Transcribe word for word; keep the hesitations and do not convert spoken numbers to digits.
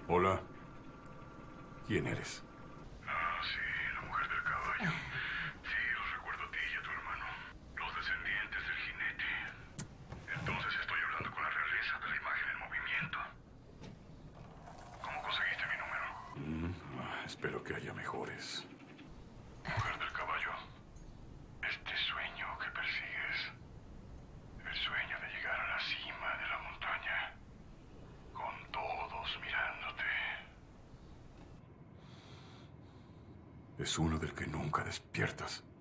Hola. ¿Quién eres? Ah, sí, la mujer del caballo. Sí, los recuerdo a ti y a tu hermano. Los descendientes del jinete. Entonces estoy hablando con la realeza de la imagen en movimiento. ¿Cómo conseguiste mi número? Mm, ah, espero que haya mejores. Mujer del caballo. Este sueño que persigues. El sueño de llegar a la cima de la montaña. Con todos mirándote. Es uno del que nunca despiertas.